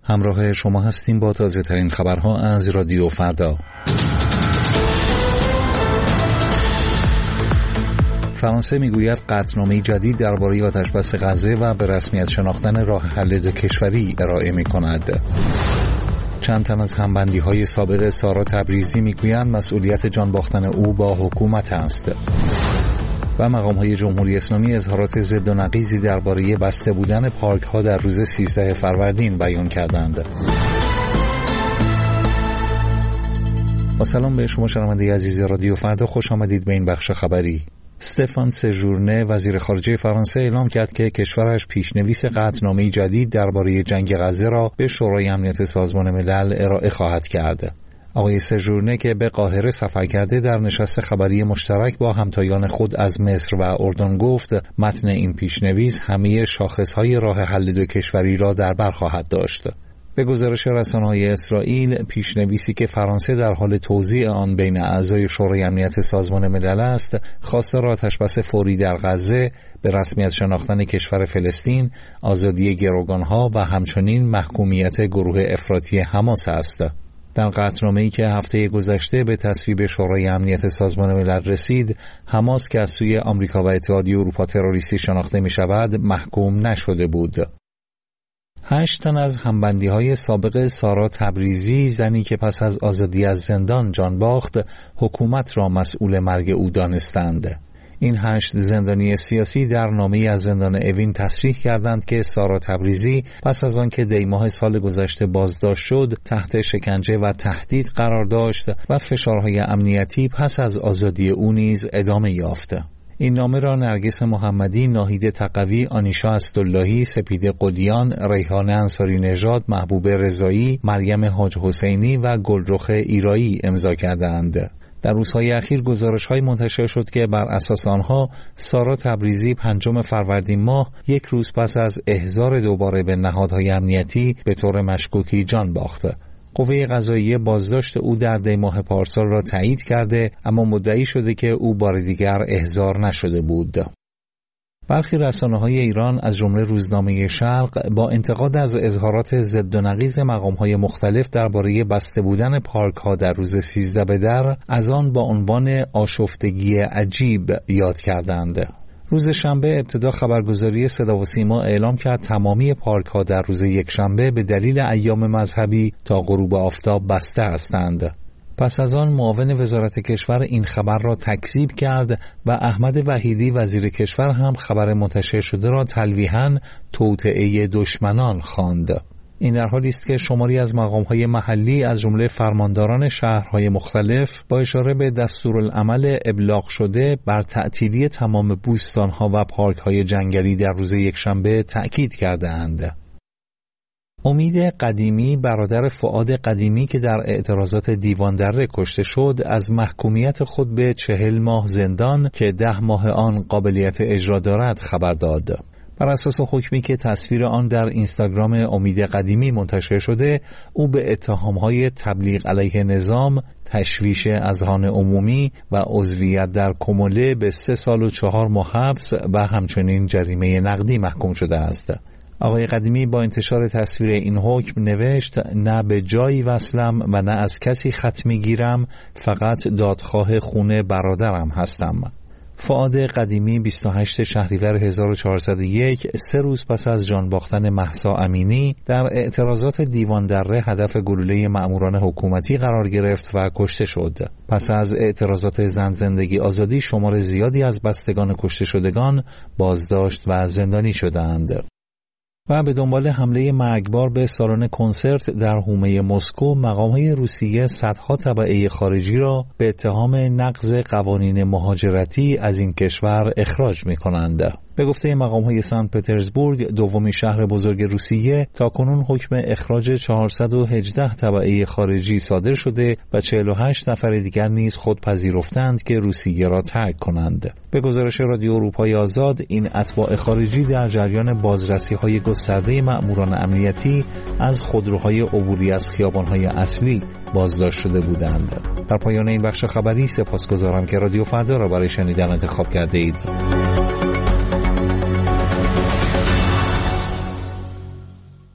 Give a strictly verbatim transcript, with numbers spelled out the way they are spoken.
همراه شما هستیم با تازه ترین خبرها از رادیو فردا. فرانسه میگوید قطعنامه‌ای جدید درباره آتشبس غزه و به رسمیت شناختن راه حل دو کشوری ارائه می‌کند. چند تن از همبندی‌های سابق سارا تبریزی میگویند مسئولیت جان باختن او با حکومت است. و مقام‌های جمهوری اسلامی اظهارات ضد و نقیضی درباره بسته بودن پارک‌ها در روز سیزده فروردین بیان کردند. با سلام به شما شنونده عزیز رادیو فردا، خوش آمدید به این بخش خبری. استفان سژورنه وزیر خارجه فرانسه اعلام کرد که کشورش پیشنویس قطعنامه‌ای جدید درباره جنگ غزه را به شورای امنیت سازمان ملل ارائه خواهد کرد. آقای سژورنه که به قاهره سفر کرده در نشست خبری مشترک با همتایان خود از مصر و اردن گفت متن این پیشنویس همه شاخصهای راه حل دو کشوری را در بر خواهد داشت. به گزارش رسانه‌های اسرائیل، پیشنویسی که فرانسه در حال توزیع آن بین اعضای شورای امنیت سازمان ملل است، خواستار آتشبس فوری در غزه، به رسمیت شناختن کشور فلسطین، آزادی گروگانها و همچنین محکومیت گروه افراطی حماس است. در قطعنامه‌ای که هفته گذشته به تصویب شورای امنیت سازمان ملل رسید، حماس که از سوی آمریکا و اتحادیه اروپا تروریستی شناخته می شود، محکوم نشده بود. هشت تن از همبندی‌های سابق سارا تبریزی، زنی که پس از آزادی از زندان جان باخت، حکومت را مسئول مرگ او دانستند. این هشت زندانی سیاسی در نامه‌ای از زندان اوین تصریح کردند که سارا تبریزی پس از آن که دی ماه سال گذشته بازداشت شد، تحت شکنجه و تهدید قرار داشت و فشارهای امنیتی پس از آزادی او نیز ادامه یافت. این نامه را نرگس محمدی، ناهید تقوی، آنیشا اسداللهی، سپیده قلیان، ریحانه انصاری نژاد، محبوب رضایی، مریم حاج حسینی و گلرخ ایرایی امضا کردند. در روزهای اخیر گزارش‌های منتشر شد که بر اساس آنها سارا تبریزی پنجم فروردین ماه، یک روز پس از احضار دوباره به نهادهای امنیتی، به طور مشکوکی جان باخت. قوه قضاییه بازداشت او در دی ماه پارسال را تایید کرده، اما مدعی شده که او بار دیگر احضار نشده بود. برخی رسانه‌های ایران از جمله روزنامه شرق با انتقاد از اظهارات ضد و نقیض مقام‌های مختلف درباره بسته بودن پارک‌ها در روز سیزده بدر، از آن با عنوان آشفتگی عجیب یاد کردند. روز شنبه ابتدا خبرگزاری صدا و سیما اعلام کرد تمامی پارک‌ها در روز یکشنبه به دلیل ایام مذهبی تا غروب آفتاب بسته هستند. پس از آن معاون وزارت کشور این خبر را تکذیب کرد و احمد وحیدی وزیر کشور هم خبر منتشر شده را تلویحاً توطئه دشمنان خواند. این در حالی است که شماری از مقام‌های محلی از جمله فرمانداران شهرهای مختلف با اشاره به دستورالعمل ابلاغ شده بر تعطیلی تمام بوستان‌ها و پارک‌های جنگلی در روز یکشنبه تأکید کرده‌اند. امید قدیمی، برادر فؤاد قدیمی که در اعتراضات دیوان دره کشته شد، از محکومیت خود به چهل ماه زندان که ده ماه آن قابلیت اجرا دارد خبر داد. بر اساس حکمی که تصویر آن در اینستاگرام امید قدیمی منتشر شده، او به اتهام‌های تبلیغ علیه نظام، تشویش اذهان عمومی و عضویت در کموله به سه سال و چهار ماه حبس و همچنین جریمه نقدی محکوم شده است. آقای قدیمی با انتشار تصویر این حکم نوشت: نه به جایی وصلم و نه از کسی خط میگیرم، فقط دادخواه خون برادرم هستم. فؤاد قدیمی بیست و هشتم شهریور هزار و چهارصد و یک، سه روز پس از جان باختن مهسا امینی، در اعتراضات دیوان دره هدف گلوله مأموران حکومتی قرار گرفت و کشته شد. پس از اعتراضات زن زندگی آزادی، شمار زیادی از بستگان کشته شدگان بازداشت و زندانی شدند. و به دنبال حمله مرگبار به سالن کنسرت در حومه مسکو، مقام‌های روسیه صدها تبعه خارجی را به اتهام نقض قوانین مهاجرتی از این کشور اخراج می‌کنند. به گفته مقام‌های سن پترزبورگ، دومین شهر بزرگ روسیه، تاکنون حکم اخراج چهارصد و هجده تبعه خارجی صادر شده و چهل و هشت نفر دیگر نیز خود پذیرفتند که روسیه را ترک کنند. به گزارش رادیو اروپای آزاد، این اتباع خارجی در جریان بازرسی‌های گسترده مأموران امنیتی از خودروهای عبوری از خیابان‌های اصلی بازداشت شده بودند. در پایان این بخش خبری سپاسگزارم که رادیو فردا را برای شنیدن انتخاب کرده اید.